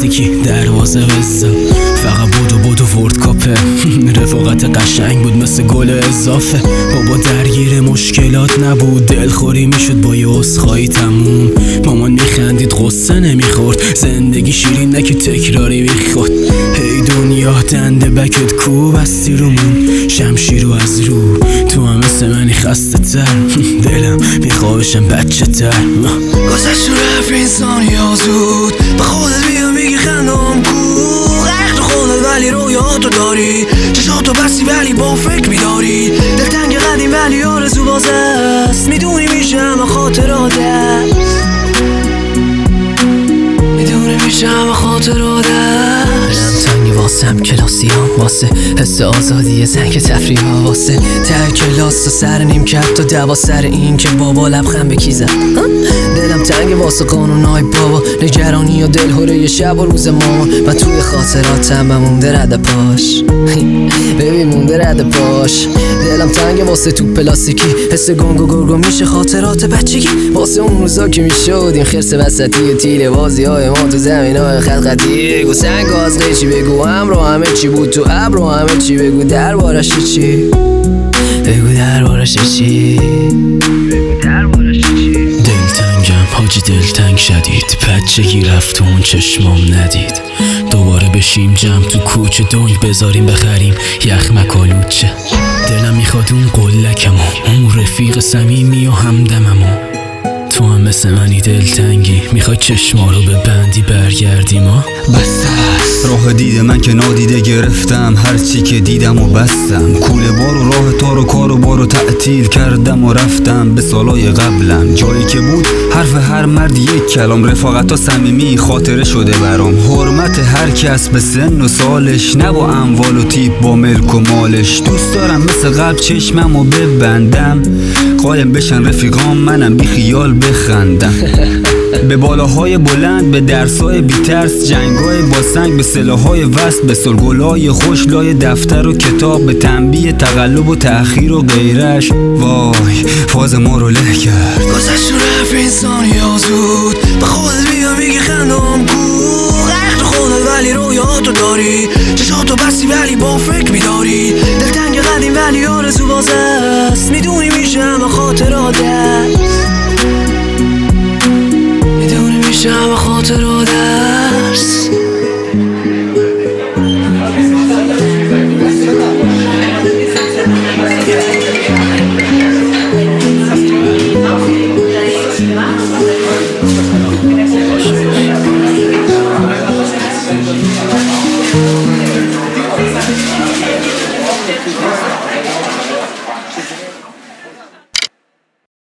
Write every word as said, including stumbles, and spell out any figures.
پلاستیکی دروازه بزن، فقط بودو بودو ورد کاپه. رفاقت قشنگ بود مثل گل اضافه. بابا درگیر مشکلات نبود، دلخوری میشد با یه عذرخواهی تموم. مامان میخندید غصه نمیخورد، زندگی شیرین نکه تکراری بیخود. هی دنیا دنده بکت کو بستی رومون، شمشیر رو از رو تو هم مثل منی خسته تر. دلم میخواهشم بچه تر. گذشت و رفت این ثانیه زود، به خودت بیا میگی خندم کو. غرق تو خودت ولی رویاتو داری، چشاتو بستی ولی با فکر میداری. دلتنگ قدیم ولی آرزو باز است، میدونی میشه همه خاطرات است، میدونی میشه همه خاطرات است. واسم کلاسیام، واسه حس آزادی زنگ تفریح ها، واسه ته کلاس و سر نیم کرد تا دوا سر این که بابا لبخند به کی زد. دلم تنگ واسه قانونای بابا، نگرانی و دلهوره ی شب و روز مامان. من توی خاطراتم مونده رد پاش، ببین مونده رد پاش. دلم تنگ واسه تو پلاستیکی، حس گنگ و گرگو میشه خاطرات بچگی. واسه اون روزا که میشد این خرس وسطی و تیره بازی های ما تو زمین های خط خطی. بگو سنگ از قیچی، بگو امرو همه چی بود تو ابرو همه چی. بگو دربارش چی، بگو دربارش چی، بگو دربارش چی. دلتنگم حاجی دلتنگ شدید، بچگی رفت و اون چشمام ندید. دوباره بشیم جمع تو کوچه دنگ بذاریم بخریم یخمک آلوچه. دلم میخواد اون قلکمو، اون رفیق صمیمی و همدممو. تو هم مثل منی دلتنگی، میخوای چشما رو به بندی برگردیم ها. بسته است راه دید من که نادیده گرفتم، هرچی که دیدم و بستم. کوله بار و راه تار و کار و بار و تعطیل کردم و رفتم به سالای قبلم. جایی که بود حرف هر مرد یک کلام، رفاقت ها صمیمی خاطره شده برام. حرمت هر کس به سن و سالش، نه با اموال و تیپ با ملک و مالش. دوست دارم مثل قبل چشمم و ببندم، قایم بشن رفیقام منم بی خیال بخندم. به بالاهای بلند، به درسای بی ترس، جنگای با سنگ، به سلاحای وصل، به سلگلای خوش لای دفتر و کتاب، به تنبیه تقلب و تأخیر و غیرش. وای فاز ما رو له کرد. گذشت و رفت این ثانیه زود، به خودت بیا میگی خندم کو. غرق تو خودت ولی رویاتو داری، چشاتو بستی ولی با فکر میداری. دلتنگ قدیم ولی آرزو باز است، میدونی میشه همه خاطرات است، میدونی میشه همه خاطرات است.